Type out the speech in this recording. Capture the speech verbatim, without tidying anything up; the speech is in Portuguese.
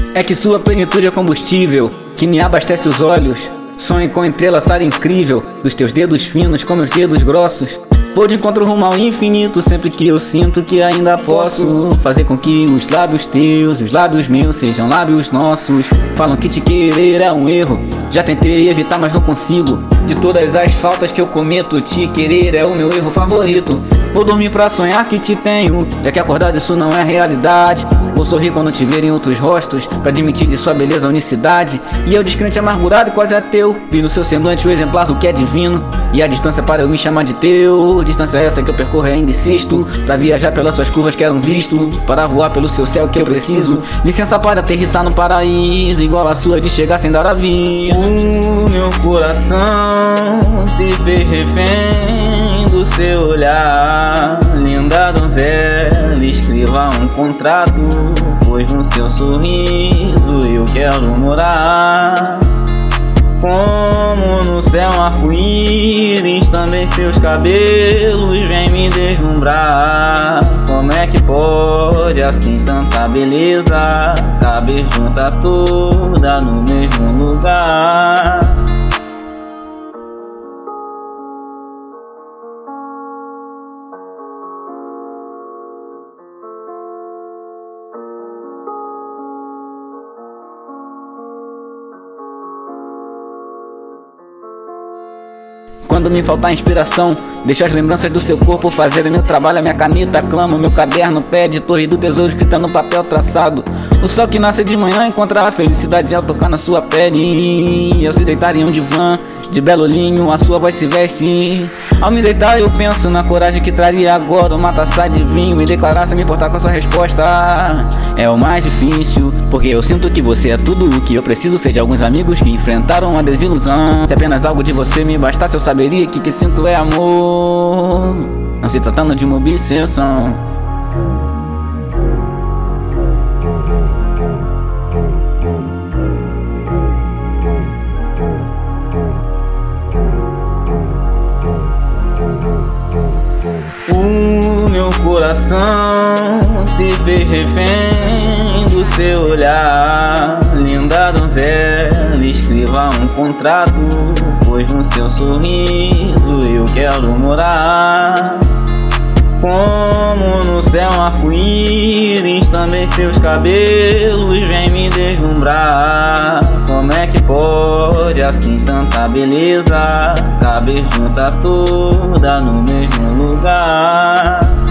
É que sua plenitude é combustível que me abastece os olhos. Sonho com entrelaçar incrível dos teus dedos finos com meus dedos grossos. Vou de encontro rumo ao infinito sempre que eu sinto que ainda posso fazer com que os lábios teus e os lábios meus sejam lábios nossos. Falam que te querer é um erro, já tentei evitar mas não consigo. De todas as faltas que eu cometo, te querer é o meu erro favorito. Vou dormir pra sonhar que te tenho, já que acordado isso não é realidade. Vou sorrir quando te ver em outros rostos, pra admitir de sua beleza a unicidade. E eu descrente amargurado e quase ateu, vi no seu semblante o exemplar do que é divino. E a distância para eu me chamar de teu, distância é essa que eu percorro e ainda insisto. Pra viajar pelas suas curvas quero um visto, para voar pelo seu céu que eu preciso. Licença para aterrissar no paraíso, igual a sua de chegar sem dar aviso. O meu coração se fez refém do seu olhar. Linda donzela, escreva um contrato, pois no seu sorriso eu quero morar. Como no céu um arco-íris, também seus cabelos vêm me deslumbrar. Como é que pode assim tanta beleza caber junta toda no mesmo lugar? Quando me faltar inspiração, deixa as lembranças do seu corpo fazerem meu trabalho. A minha caneta clama, meu caderno pede torre do tesouro escrita no papel traçado. O sol que nasce de manhã encontra a felicidade ao tocar na sua pele. E ao se deitar em um divã de belo linho, a sua voz se veste. Ao me deitar eu penso na coragem que traria agora uma taça de vinho e declarar sem me importar com a sua resposta. É o mais difícil, porque eu sinto que você é tudo o que eu preciso. Sei de alguns amigos que enfrentaram a desilusão. Se apenas algo de você me bastasse, eu saberia que o que sinto é amor, não se tratando de uma obsessão. O meu coração se fez refém do seu olhar. Linda donzela, escreva um contrato, pois no seu sorriso eu quero morar. Como no céu um arco-íris, também seus cabelos vêm me deslumbrar. Como é que pode assim tanta beleza caber junta toda no mesmo lugar?